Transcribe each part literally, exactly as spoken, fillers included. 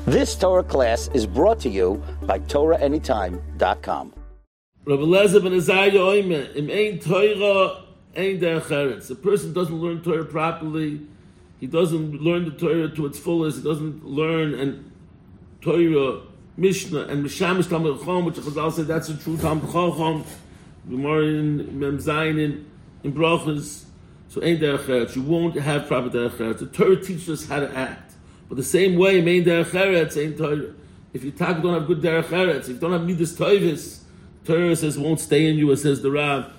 This Torah class is brought to you by Torah Anytime dot com. Rabbi Eliezer ben Azariah oimer, im ein Torah, ein derech eretz. A person doesn't learn Torah properly, he doesn't learn the Torah to its fullest, he doesn't learn and Torah, Mishnah, and Mishamish Talmud Chacham, which Chazal said that's a true Talmud Chacham, Gemara in Mem Zayin in, in Brachos. So ein derech eretz, you won't have proper derech eretz. The Torah teaches us how to act. But the same way, ein derech eretz, ein Torah. If you talk, don't have good derech eretz, if you don't have midas toivis, Torah says won't stay in you, it says the Rav.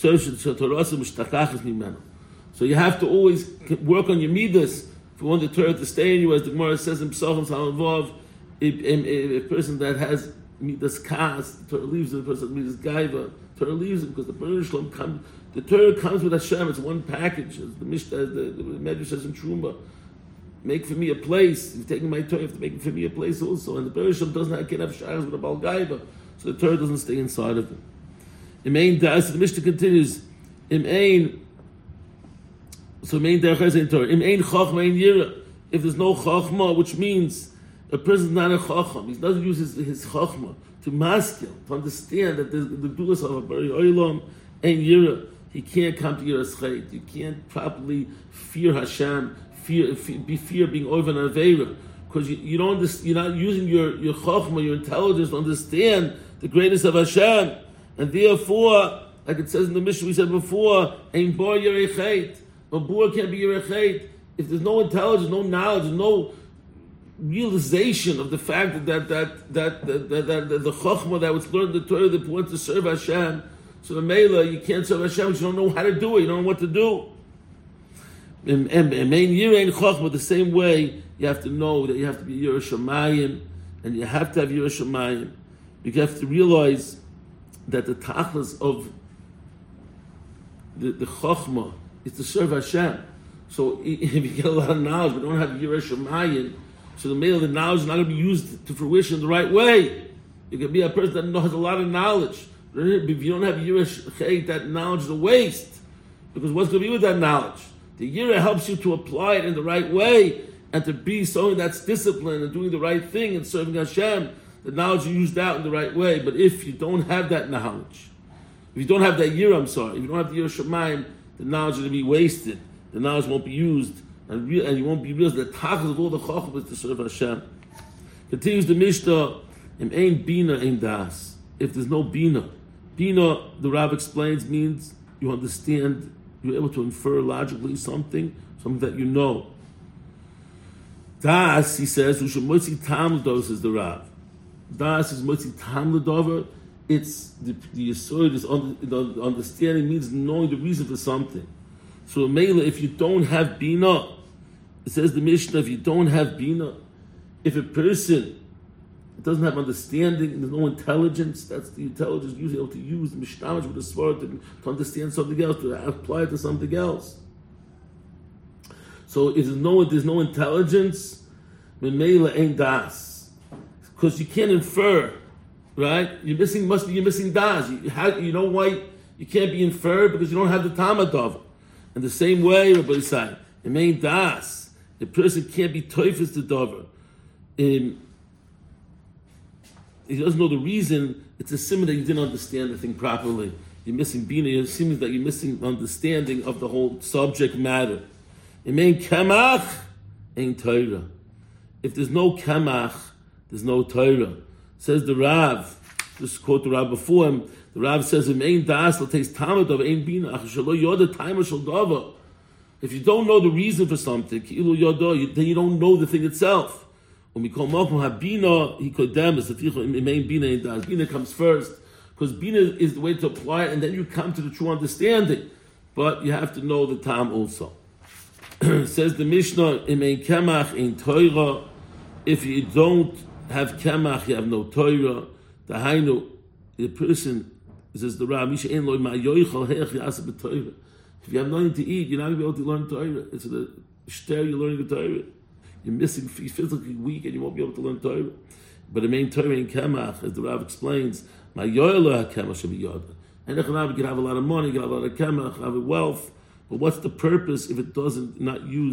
So you have to always work on your midas if you want the Torah to stay in you, as the Gemara says in Psachim Salavav. A person that has midas kas, the Torah leaves him. The person that midas gaiva, the Torah leaves him because the Baruch comes. The Torah comes with Hashem. It's one package. As the Mishnah, the, the Medrash says in Truma, make for me a place. You've taken my Torah, you have to make for me a place also. And the Baruch doesn't have, can't have shaykhs with a bal gaiva, so the Torah doesn't stay inside of it. Im ein das, the Mishnah continues. Im ein, so im ein derech eretz ein Torah. Im ein chachma ein yira. If there's no chachma, which means a person's not a chacham, he doesn't use his, his chachma to maskil, to understand that the the dulas of a bari olam ein yira. He can't come to yiras chait. You can't properly fear Hashem, fear, fear be fear being over an aveira, because you, you don't you're not using your your chachma, your intelligence to understand the greatness of Hashem. And therefore, like it says in the Mishnah we said before, ein bar yirei chait. A bar can't be yirei chait. If there's no intelligence, no knowledge, no realization of the fact that that that that, that, that, that the chachma that was learned in the Torah that wants to serve Hashem, so the Mela, you can't serve Hashem because you don't know how to do it, you don't know what to do. And main yirei chachma, the same way you have to know that you have to be yirei shamayim, and you have to have yirei shamayim. You have to realize that the tachlis of the, the chokhmah is to serve Hashem. So if you get a lot of knowledge but don't have Yirei Shamayim, so the male the knowledge is not going to be used to fruition the right way. You can be a person that has a lot of knowledge, but if you don't have Yirei Shamayim, that knowledge is a waste. Because what's going to be with that knowledge? The Yirei helps you to apply it in the right way and to be someone that's disciplined and doing the right thing and serving Hashem. The knowledge you used out in the right way. But if you don't have that knowledge, if you don't have that year, I'm sorry, if you don't have the year Shemaim, the knowledge is going to be wasted. The knowledge won't be used, and, re- and you won't be realized the tachlis of all the chacham is to serve Hashem. Continues the Mishnah, im ein bina ein das. If there's no bina, bina, the Rav explains, means you understand, you're able to infer logically something, something that you know. Das, he says, u'shemotzi tam l'dos is the Rav. Das is motzi tam l'dover. It's the the yesod is under, the understanding means knowing the reason for something. So Mela, if you don't have bina, it says the Mishnah, if you don't have bina, if a person doesn't have understanding, there's no intelligence, that's the intelligence usually able to use the mishnah with the svara to, to understand something else, to apply it to something else. So if there's no there's no intelligence, Mela ain't das. Because you can't infer, right? You're missing, must be, you're missing das. You, how, you know why you can't be inferred? Because you don't have the tamadov. In the same way, Rabbi said, it means das. The person can't be toifus to dover. Um, he doesn't know the reason. It's a symbol that you didn't understand the thing properly. You're missing bina. It seems that you're missing understanding of the whole subject matter. It means kamach ain't Torah. If there's no kamach, there's no Torah. Says the Rav, just quote the Rav before him, the Rav says, Im ein das l'teis tamad of ein bina, ach shelo yoda taima shel dava. If you don't know the reason for something, ki'ilu yoda, then you don't know the thing itself. When we call mokum habina, he kodemes, im ein bina ein das. Bina comes first, because bina is the way to apply it, and then you come to the true understanding. But you have to know the tam also. Says the Mishnah, Im ein kemach ein Torah. If you don't have kemach, you have no Torah. The hainu, the person, says the Rav, if you have nothing to eat, you're not going to be able to learn Torah. It's the shter, you're learning the Torah. You're missing, you're physically weak, and you won't be able to learn Torah. But the main Torah in kemach, as the Rav explains, my yoyla kemach should be yoda. And you can have a lot of money, you can have a lot of kemach, have a wealth, but what's the purpose if it doesn't not used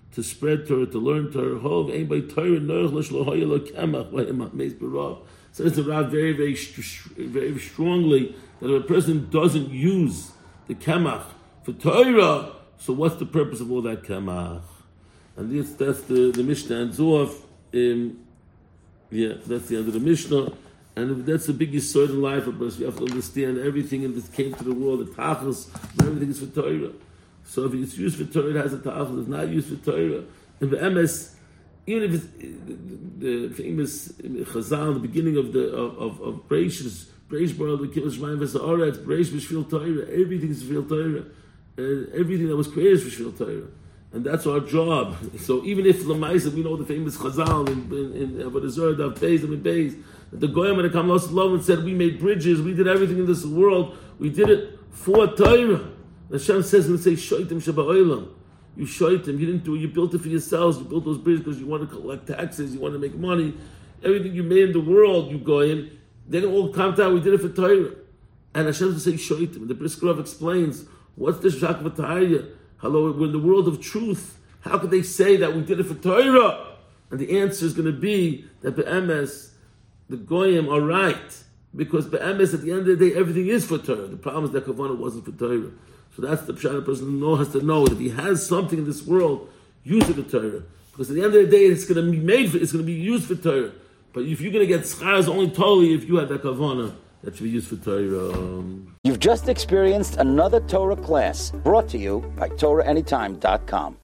to spread Torah, to learn Torah. Hov ein by Torah noach l'shlo hoyelo kemach v'yemach meis b'rav. Says the Rav very, very, very strongly that if a person doesn't use the kemach for Torah, so what's the purpose of all that kemach? And this, that's the, the Mishnah ends off. Um, yeah, that's the end of the Mishnah. And that's the biggest sword in life of us. You have to understand everything in this came to the world, the tachlis, everything is for Torah. So if it's used for Torah, it has a tachlis. It's not used for Torah. And the M S, even if it's the famous Chazal, the beginning of the of of, of Breishis, Breish Bar the Kivas Shemaim V'Sa'aretz, Breish B'Shvil Torah, everything is Shvil Torah, and everything that was created is for Shvil Torah. And that's our job. So even if Lamaisa, we know the famous Chazal in in Avodah Zarah, Dav Beis and Beis, that the Goyim when it come lost love and said, we made bridges, we did everything in this world, we did it for Torah. Hashem says, and say, Shoitim Shabbat you shoitim, you didn't do it, you built it for yourselves, you built those bridges because you want to collect taxes, you want to make money. Everything you made in the world, you Goyim, then it all comes out, we did it for Torah. And Hashem will say, Shoitim. The Brisker Rav explains, what's the Shak V'Tahaya? Hello, we're in the world of truth. How could they say that we did it for Torah? And the answer is going to be that Be'emes, the Goyim are right. Because Be'emes, at the end of the day, everything is for Torah. The problem is that Kavanah wasn't for Torah. So that's the pshat. A person know, has to know that if he has something in this world, use it for Torah. Because at the end of the day, it's going to be made for, it's going to be used for Torah. But if you're going to get schar, it's only totally if you have that Kavanah that should be used for Torah. Um, You've just experienced another Torah class brought to you by Torah Anytime dot com.